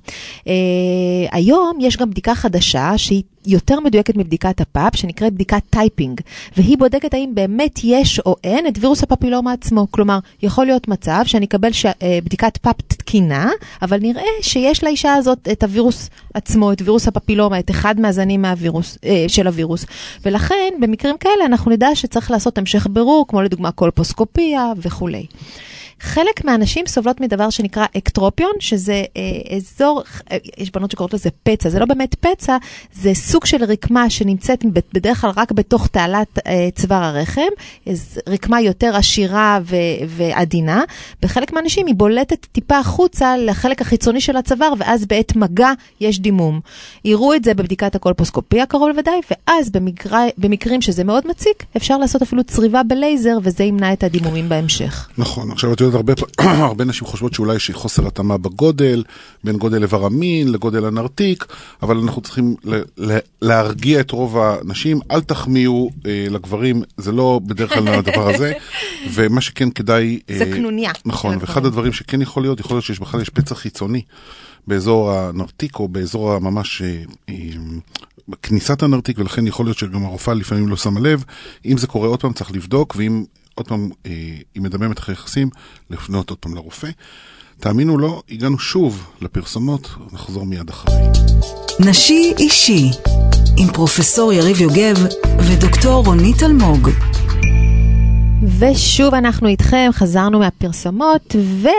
היום יש גם בדיקה חדשה שהיא יותר מדויקת מבדיקת הפאפ, שנקראת בדיקת טייפינג, והיא בודקת האם באמת יש או אין את וירוס הפפילומה עצמו. כלומר, יכול להיות מצב שאני אקבל ש... בדיקת פאפ תקינה, אבל נראה שיש לאישה הזאת את הווירוס עצמו, את וירוס הפפילומה, את אחד מהזנים מהווירוס, אה, של הווירוס. ולכן, במקרים כאלה, אנחנו נדע שצריך לעשות המשך בירור, כמו לדוגמה קולפוסקופיה וכולי. חלק מהאנשים סובלות מדבר שנקרא אקטרופיון, שזה אה, אזור, אה, יש בנות שקוראות לזה פצע, זה לא באמת פצע, זה סוג של רקמה שנמצאת בדרך כלל רק בתוך תעלת אה, צוואר הרחם, רקמה יותר עשירה ו- ועדינה, בחלק מהאנשים היא בולטת טיפה החוצה לחלק החיצוני של הצוואר, ואז בעת מגע יש דימום. יראו את זה בבדיקת הקולפוסקופיה קרוב לוודאי, ואז במקרה, במקרים שזה מאוד מציק, אפשר לעשות אפילו צריבה בלייזר, וזה ימנע את הדימומים בהמשך. נכון, עכשיו את יודעת, הרבה, הרבה נשים חושבות שאולי יש חוסר התאמה בגודל, בין גודל איבר המין לגודל הנרתיק, אבל אנחנו צריכים ל- ל- להרגיע את רוב הנשים, אל תחמיאו אה, לגברים, זה לא בדרך כלל הדבר הזה, ומה שכן כדאי... אה, זה קנוניה. נכון, ואחד הדברים שכן יכול להיות, יכול להיות שיש בכלל יש פצע חיצוני, באזור הנרתיק או באזור הממש... אה, אה, כניסת הנרתיק, ולכן יכול להיות שגם הרופאה לפעמים לא שמה לב. אם זה קורה עוד פעם צריך לבדוק, ואם עוד פעם, אה, אם מדממת אחרי יחסים, לפנות עוד פעם לרופא. תאמינו לו, הגענו שוב לפרסומות, נחזור מיד אחרי. נשי אישי, עם פרופסור יריב יוגב ודוקטור רונית אלמוג. ושוב אנחנו איתכם, חזרנו מהפרסומות,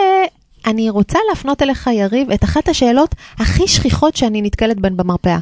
ואני רוצה להפנות אליך יריב את אחת השאלות הכי שכיחות שאני נתקלת בהן במרפאה.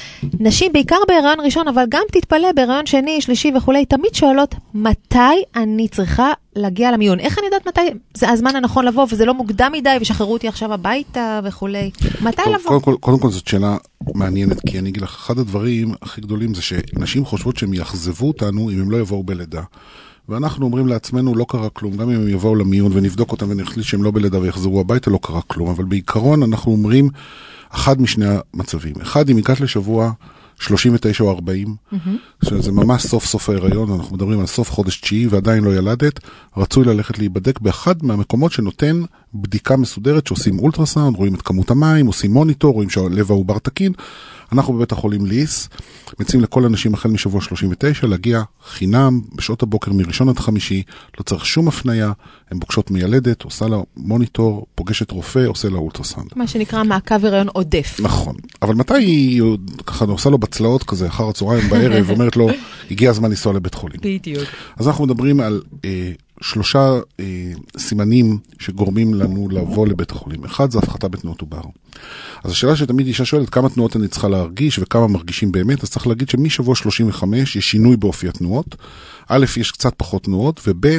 נשים, בעיקר בהיריון ראשון, אבל גם תתפלא בהיריון שני, שלישי וכולי, תמיד שואלות, מתי אני צריכה להגיע למיון? איך אני יודעת מתי זה הזמן הנכון לבוא, וזה לא מוקדם מדי, ושחררו אותי עכשיו הביתה וכולי? מתי לבוא? קודם כל, קודם כל זאת שאלה מעניינת, כי אני אגיד לך, אחד הדברים הכי גדולים זה שנשים חושבות שהם יחזבו אותנו אם הם לא יבואו בלידה. ואנחנו אומרים לעצמנו, לא קרה כלום, גם אם הם יבואו למיון ונבדוק אותם ונחליט שהם לא בלידה ויחזרו הביתה, לא קרה כלום. אבל בעיקרון אנחנו אומרים, אחד משני המצבים. אחד, אם הגעת לשבוע שלושים ותשע או ארבעים, mm-hmm. שזה ממש סוף סוף ההיריון, אנחנו מדברים על סוף חודש תשיעי ועדיין לא ילדת, רצוי ללכת להיבדק באחד מהמקומות שנותן בדיקה מסודרת, שעושים אולטרסאונד, רואים את כמות המים, עושים מוניטור, רואים שהלב העובר תקין. אנחנו בבית החולים ליס, מציעים לכל אנשים החל משבוע שלושים ותשע להגיע חינם בשעות הבוקר מראשון עד חמישי, לא צריך שום הפניה, הן פוגשות מיילדת, עושה לה מוניטור, פוגשת רופא, עושה לה אולטרסאונד. מה שנקרא מעקב הריון עודף. נכון, אבל מתי היא ככה עושה לו בצלעות כזה, אחר הצהריים בערב, ואומרת לו, הגיע הזמן לנסוע לבית חולים. בדיוק. אז אנחנו מדברים על... אה, שלושה אה, סימנים שגורמים לנו לבוא לבית החולים. אחד זה הפחתה בתנועות עובר. אז השאלה שתמיד אישה שואלת כמה תנועות אני צריכה להרגיש וכמה מרגישים באמת, אז צריך להגיד שמשבוע שלושים וחמש יש שינוי באופי התנועות. א', יש קצת פחות תנועות, וב',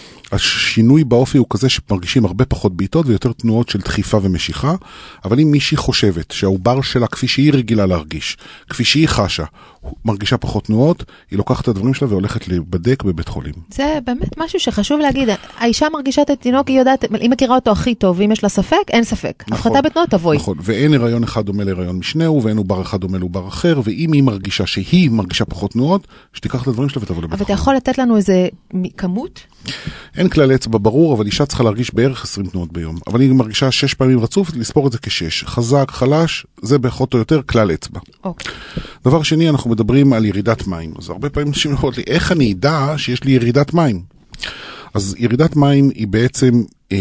השינוי באופי הוא כזה שמרגישים הרבה פחות בעיטות ויותר תנועות של דחיפה ומשיכה, אבל אם מישהי חושבת שהעובר שלה כפי שהיא רגילה להרגיש, כפי שהיא חשה, מרגישה פחות תנועות, היא לוקחת את הדברים שלה והולכת להיבדק בבית חולים. זה באמת משהו שחשוב להגיד. האישה מרגישה את התינוק, היא יודעת, היא מכירה אותו הכי טוב, ואם יש לה ספק, אין ספק. נכון, הפחתה בתנועות תבואי. נכון, ואין הריון אחד דומה להריון משנהו, ואין עובר אחד דומה לעובר אחר, ואם היא מרגישה שהיא מרגישה פחות תנועות, שתיקח את הדברים שלה ותבוא לבית אבל חולים. אתה יכול לתת לנו איזה כמות? אין כלל אצבע ברור, אבל אישה צריכה להרגיש בערך עשרים תנועות ביום. אבל היא מרגישה שש פעמים רצוף, לספור את זה כשש. חזק, חלש, זה פחות או יותר כלל אצבע. אוקיי. דבר שני, אנחנו מדברים על ירידת מים. אז הרבה פעמים אנשים אומרות לי, איך אני אדע שיש לי ירידת מים? אז ירידת מים היא בעצם אה,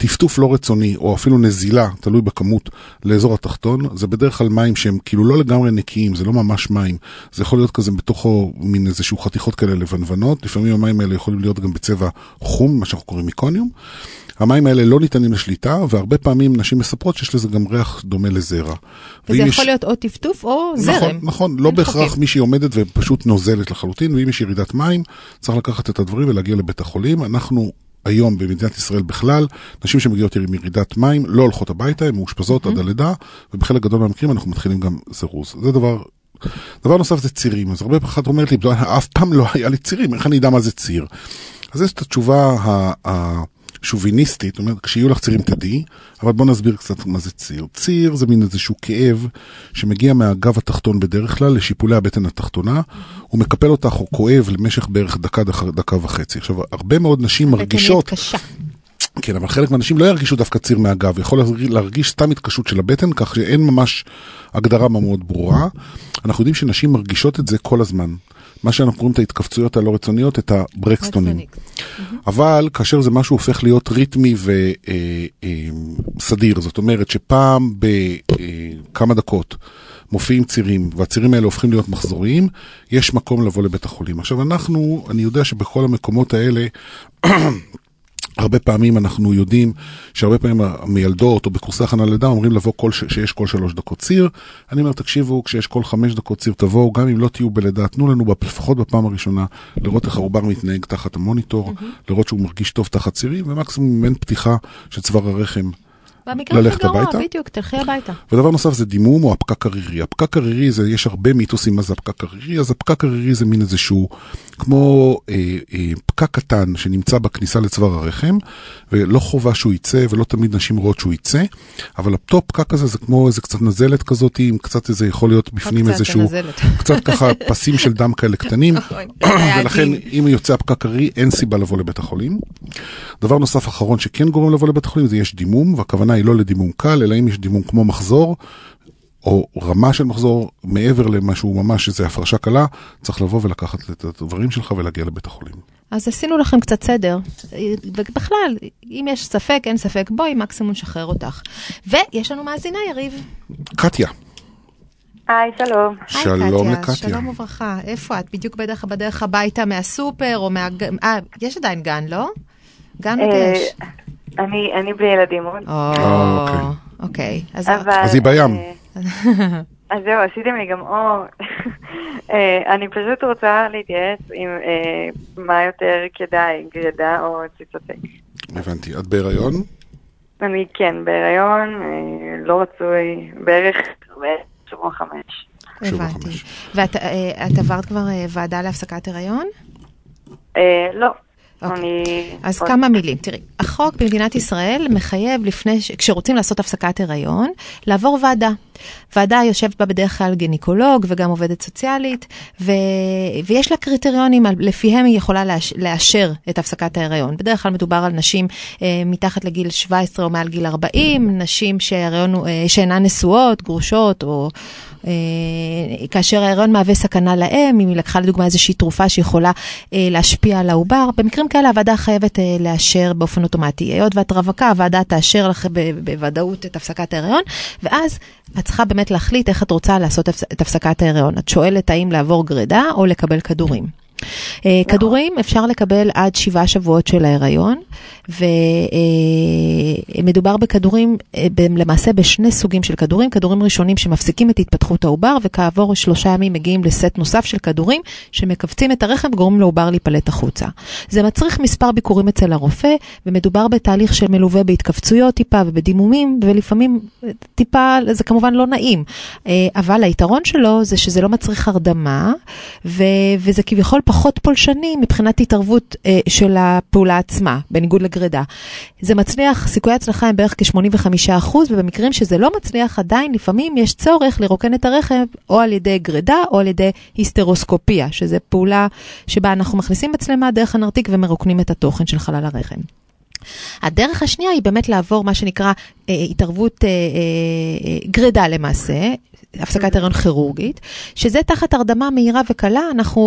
טפטוף לא רצוני, או אפילו נזילה, תלוי בכמות, לאזור התחתון, זה בדרך כלל מים שהם כאילו לא לגמרי נקיים, זה לא ממש מים, זה יכול להיות כזה בתוכו מין איזשהו חתיכות כאלה לבנבנות, לפעמים המים האלה יכולים להיות גם בצבע חום, מה שאנחנו קוראים מיקוניום, המים האלה לא ניתנים לשליטה, והרבה פעמים נשים מספרות שיש לזה גם ריח דומה לזרע. וזה יכול יש... להיות או טפטוף או זרם. נכון, נכון, לא בהכרח מישהי עומדת ופשוט נוזלת לחלוטין, ואם יש ירידת מים, צריך לקחת את הדברים ולהגיע לבית החולים. אנחנו היום במדינת ישראל בכלל, נשים שמגיעות עם ירידת מים, לא הולכות הביתה, הן מאושפזות עד הלידה, ובחלק גדול מהמקרים אנחנו מתחילים גם זירוז. זה דבר... דבר נוסף זה צירים. אז הרבה אחד אומרת לי, אף פעם לא היה לי צירים, איך אני יודע מה זה ציר? אז יש את התשובה ה... שוביניסטית, זאת אומרת, כשיהיו לך צירים תדעי, אבל בוא נסביר קצת מה זה ציר. ציר זה מין איזשהו כאב שמגיע מהגב התחתון בדרך כלל לשיפולי הבטן התחתונה, הוא מקפל אותך או כואב למשך בערך דקה, דקה וחצי. עכשיו, הרבה מאוד נשים מרגישות... הבטן קשה. כן, אבל חלק מהאנשים לא ירגישו דווקא ציר מהגב, יכול להרגיש סתם התקשות של הבטן, כך שאין ממש הגדרה מאוד ברורה. אנחנו יודעים שנשים מרגישות את זה כל הזמן. מה שאנחנו קוראים את ההתכווצויות הלא רצוניות, את הברקסטונים. אבל כאשר זה משהו הופך להיות ריתמי וסדיר, זאת אומרת שפעם בכמה דקות מופיעים צירים, והצירים האלה הופכים להיות מחזוריים, יש מקום לבוא לבית החולים. עכשיו אנחנו, אני יודע שבכל המקומות האלה, הרבה פעמים אנחנו יודעים שהרבה פעמים המילדות או בקורסי הכנה לידה אומרים לבוא כל ש... שיש כל שלוש דקות ציר. אני אומר, תקשיבו, כשיש כל חמש דקות ציר תבואו, גם אם לא תהיו בלידה, תנו לנו לפחות בפעם הראשונה לראות איך העובר מתנהג תחת המוניטור, mm-hmm. לראות שהוא מרגיש טוב תחת צירים, ומקסימום אין פתיחה של צוואר הרחם. ללכת הביתה. בדיוק, תלכי הביתה. ודבר נוסף זה דימום או הפקק קרירי. הפקק קרירי זה, יש הרבה מיתוסים מה זה הפקק קרירי, אז הפקק קרירי זה מין איזשהו, כמו אה, אה, פקק קטן שנמצא בכניסה לצוואר הרחם, ולא חובה שהוא יצא, ולא תמיד נשים רואות שהוא יצא, אבל הפטופ פקק הזה זה כמו איזה קצת נזלת כזאת, עם קצת איזה יכול להיות בפנים איזשהו, קצת ככה פסים של דם כאלה קטנים, ולכן אם יוצא הפקק קרירי, אין סיבה לבוא לבית החולים. דבר נוסף אחרון שכן גורם לבוא לבית החולים, זה יש דימום, והכוונה היא לא לדימום קל, אלא אם יש דימום כמו מחזור, או רמה של מחזור, מעבר למשהו ממש שזה הפרשה קלה, צריך לבוא ולקחת את הדברים שלך ולהגיע לבית החולים. אז עשינו לכם קצת סדר, ובכלל, אם יש ספק, אין ספק, בואי מקסימום שחרר אותך. ויש לנו מאזינה, יריב. קטיה. היי, שלום. שלום לקטיה. שלום וברכה. איפה את? בדיוק בדרך, בדרך הביתה מהסופר, או מה... אה, יש עדיין גן, לא? גן עוד יש. אני, אני בלי ילדים עוד. אוקיי. אוקיי. אז היא בים. אז זהו, עשיתם לי גם אור. אני פשוט רוצה להתייעץ עם מה יותר כדאי, גרידה או ציצוטק. הבנתי. את בהיריון? אני כן, בהיריון, לא רצוי, בערך שבוע חמש. הבנתי. ואת עברת כבר ועדה להפסקת הריון? לא. Okay. אז כמה מילים. תראי, החוק במדינת ישראל מחייב לפני, כשרוצים לעשות הפסקת הריון, לעבור ועדה. ועדה יושב בה בדרך כלל גינקולוג וגם עובדת סוציאלית, ו... ויש לה קריטריונים, לפיהם היא יכולה לאש... לאשר את הפסקת ההריון. בדרך כלל מדובר על נשים אה, מתחת לגיל שבע עשרה או מעל גיל ארבעים, נשים שההריון, אה, שאינן נשואות, גרושות, או אה, כאשר ההריון מהווה סכנה להם, אם היא לקחה לדוגמה איזושהי תרופה שיכולה אה, להשפיע על העובר. במקרים כאלה הוועדה חייבת אה, לאשר באופן אוטומטי. היות ואת רווקה, הוועדה תאשר לך בוודאות את הפסקת ההריון, ואז את צריכה באמת להחליט איך את רוצה לעשות את הפסקת ההריון. את שואלת האם לעבור גרידה או לקבל כדורים. כדורים אפשר לקבל עד שבעה שבועות של ההיריון, ומדובר בכדורים, למעשה בשני סוגים של כדורים, כדורים ראשונים שמפסיקים את התפתחות העובר, וכעבור שלושה ימים מגיעים לסט נוסף של כדורים, שמקבצים את הרחם וגורמים לעובר להיפלט החוצה. זה מצריך מספר ביקורים אצל הרופא, ומדובר בתהליך שמלווה בהתכווצויות טיפה ובדימומים, ולפעמים טיפה, זה כמובן לא נעים. אבל היתרון שלו זה שזה לא מצריך הרדמה, וזה כביכול פחות פולשני מבחינת התערבות אה, של הפעולה עצמה, בניגוד לגרידה. זה מצליח, סיכויי הצלחה הם בערך כ-שמונים וחמישה אחוז, ובמקרים שזה לא מצליח, עדיין לפעמים יש צורך לרוקן את הרחם, או על ידי גרידה, או על ידי היסטרוסקופיה, שזה פעולה שבה אנחנו מכניסים מצלמה דרך הנרתיק, ומרוקנים את התוכן של חלל הרחם. הדרך השנייה היא באמת לעבור מה שנקרא אה, התערבות אה, אה, גרידה למעשה, הפסקת הריון כירורגית, שזה תחת הרדמה מהירה וקלה, אנחנו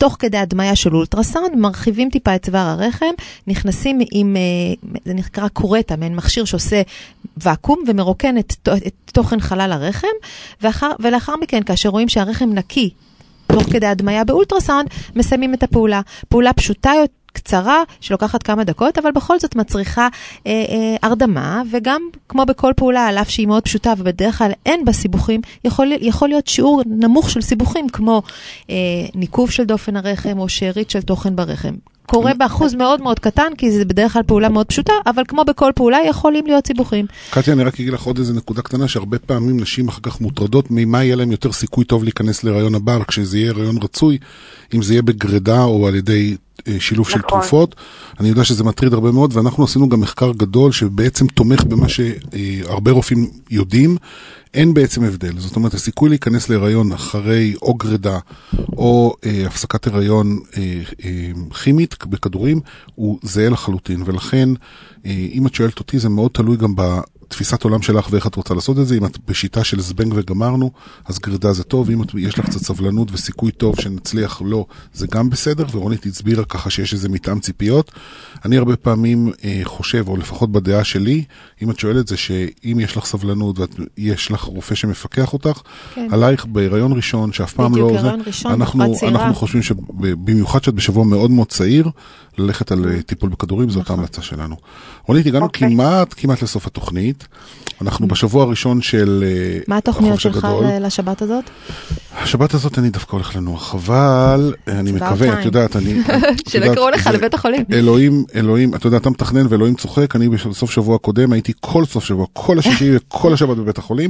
תוך כדי הדמיה של אולטרסאונד, מרחיבים טיפה את צוואר הרחם, נכנסים עם, זה נקרא קורטה, מעין מכשיר שעושה ואקום ומרוקן את, את תוכן חלל הרחם, ואחר, ולאחר מכן, כאשר רואים שהרחם נקי, תוך כדי הדמיה באולטרסאונד, מסיימים את הפעולה. פעולה פשוטה יותר, קצרה, שלוקחת כמה דקות, אבל בכל זאת מצריכה אה, אה, הרדמה, וגם כמו בכל פעולה, על אף שהיא מאוד פשוטה, ובדרך כלל אין בה סיבוכים, יכול, יכול להיות שיעור נמוך של סיבוכים, כמו אה, ניקוב של דופן הרחם, או שארית של תוכן ברחם. קורה באחוז מאוד מאוד קטן, כי זה בדרך כלל פעולה מאוד פשוטה, אבל כמו בכל פעולה יכולים להיות סיבוכים. קטיה, אני רק אגיד לך עוד איזה נקודה קטנה, שהרבה פעמים נשים אחר כך מוטרדות, ממה יהיה להם יותר סיכוי טוב להיכנס להיריון הבא, כשזה יהיה הריון רצוי, אם זה יהיה בגרידה או על ידי שילוב של תרופות. אני יודע שזה מטריד הרבה מאוד, ואנחנו עשינו גם מחקר גדול שבעצם תומך במה שהרבה רופאים יודעים, אין בעצם הבדל. זאת אומרת, הסיכוי להיכנס להיריון אחרי או גרידה או אה, הפסקת הריון אה, אה, כימית בכדורים הוא זהה לחלוטין, ולכן אה, אם את שואלת אותי זה מאוד תלוי גם בתפיסת עולם שלך ואיך את רוצה לעשות את זה. אם את בשיטה של זבנג וגמרנו, אז גרידה זה טוב, אם את, יש לך קצת סבלנות וסיכוי טוב שנצליח לא, זה גם בסדר, ורונית הצבירה ככה שיש איזה מטעם ציפיות. אני הרבה פעמים אה, חושב, או לפחות בדעה שלי, אם את שואלת זה שאם יש לך סבלנות ויש לך רופא שמפקח אותך, כן. עלייך בהיריון ראשון, שאף פעם לא... זה, ראשון, אנחנו, אנחנו חושבים שבמיוחד שאת בשבוע מאוד מאוד צעיר, ללכת על טיפול בכדורים, זאת ההמלצה שלנו. רונית, הגענו okay. כמעט, כמעט לסוף התוכנית. אנחנו בשבוע הראשון של מה התוכניות שלך לשבת הזאת? השבת הזאת אני דווקא הולך לנוח, אבל אני מקווה, את יודעת, אני... שלא יקראו לך לבית החולים. אלוהים, אלוהים, אתה יודע, אתה מתכנן ואלוהים צוחק, אני בסוף שבוע קודם הייתי כל סוף שבוע, כל השישי וכל השבת בבית החולים.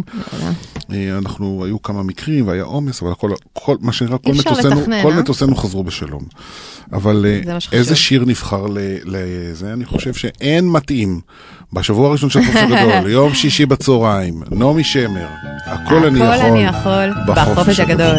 אנחנו, היו כמה מקרים והיה עומס, אבל כל, מה שנראה, כל מטוסנו חזרו בשלום. אבל איזה שיר נבחר לזה? אני חושב שאין מתאים. בשבוע הראשון של חופש הגדול, יום שישי בצהריים, נעמי שמר, הכל אני יכול, הכל אני יכול בחופש הגדול.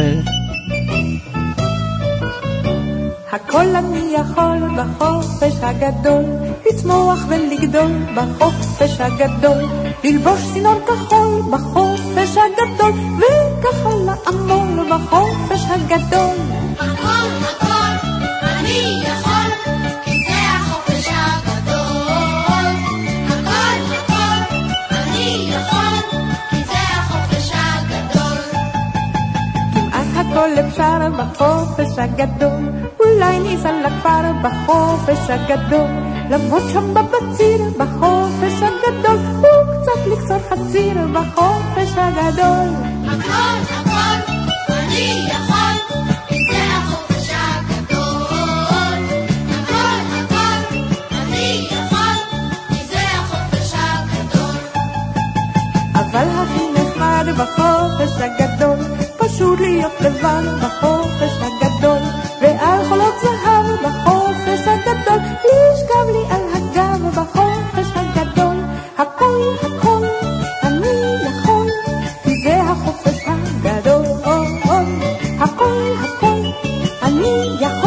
הכל אני יכול בחופש הגדול, לצמוח ולגדול בחופש הגדול, ללבוש סינון כחול בחופש הגדול, וככה לעמול בחופש הגדול. הכל הכל אני יכול, כי זה החופש הגדול. הכל הכל אני יכול, כי זה החופש הגדול. כמעט הכל אפשר בחופש הגדול, אולי ניסע לכפר בחופש הגדול, לעבוד שם בבציר בחופש הגדול, וקצת לקצור חציר בחופש הגדול. הכל הכל אני יכול, כי זה החופש הגדול. הכל הכל אני יכול, כי זה החופש הגדול. אבל הכי נחמד בחופש הגדול, פשוט להיות לבד בחופש הגדול, ועל חולות זהב בחופש הגדול, לשכב לי על הגב בחופש הגדול. הכל הכל אני יכול, כי זה החופש הגדול. הכל הכל אני יכול.